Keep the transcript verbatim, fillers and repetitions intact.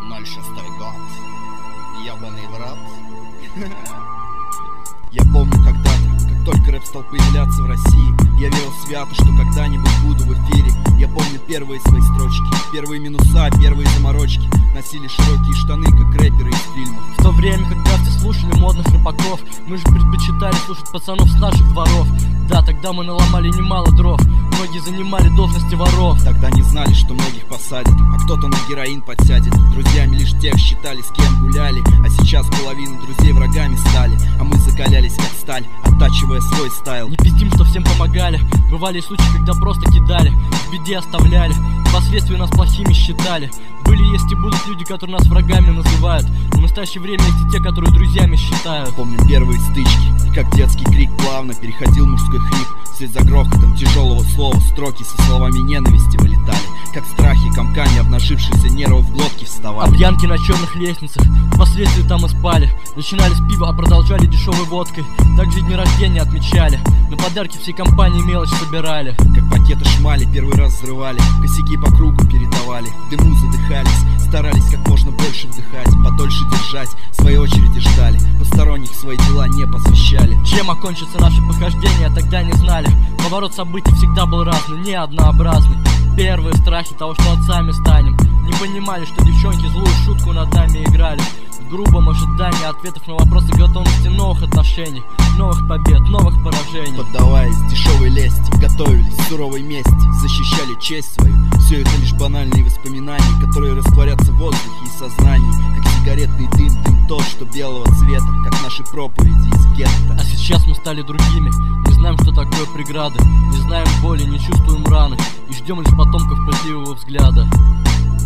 ноль шестой год. Ёбаный в рот. Я помню когда-то, как только рэп стал появляться в России, я верил свято, что когда-нибудь буду в эфире. Я помню первые свои строчки, первые минуса, первые заморочки. Носили широкие штаны, как рэперы из фильмов. В то время, когда все слушали модных рэпаков, мы же предпочитали слушать пацанов с наших дворов. Да, тогда мы наломали немало дров, многие занимали должности воров. Тогда не знали, что многих посадят, а кто-то на героин подсядет. Друзьями лишь тех считали, с кем гуляли. А сейчас половина друзей врагами стали, а мы закалялись как сталь, оттачивая свой стайл. Не пиздим, что всем помогали. Бывали случаи, когда просто кидали, в беде оставляли, впоследствии нас плохими считали. Были, есть и будут люди, которые нас врагами называют, но в настоящее время есть и те, которые друзьями считают. Помню первые стычки, и как детский крик плавно переходил мужской хрип. Вслед за грохотом тяжелого слова строки со словами ненависти вылетали, как страхи, комками обнажившихся нервов в глотке вставали. А пьянки на черных лестницах, впоследствии там и спали. Начинали с пива, а продолжали дешевой водкой. Также дни рождения отмечали, на подарки всей компании мелочь собирали. Как пакеты шмали, первый раз взрывали, косяки по кругу передавали, дыму задыхались, старались как можно больше вдыхать, подольше держать, своей очереди ждали, посторонних свои дела не посвящали. Чем окончится наше похождение, тогда не знали. Поворот событий всегда был разный, не однообразный. Первые страхи того, что отцами станем. Не понимали, что девчонки злую шутку над нами играли. В грубом ожидании ответов на вопросы готовности новых отношений, новых побед, новых поражений. Поддаваясь дешевой лести, готовились к суровой мести, защищали честь свою. Все это лишь банальные воспоминания, которые растворятся в воздухе и сознании, как сигаретный дым, дым тот, что белого цвета, как наши проповеди из гетто. А сейчас мы стали другими, не знаем, что такое преграды, не знаем боли, не чувствуем раны и ждем лишь потомков пытливого взгляда.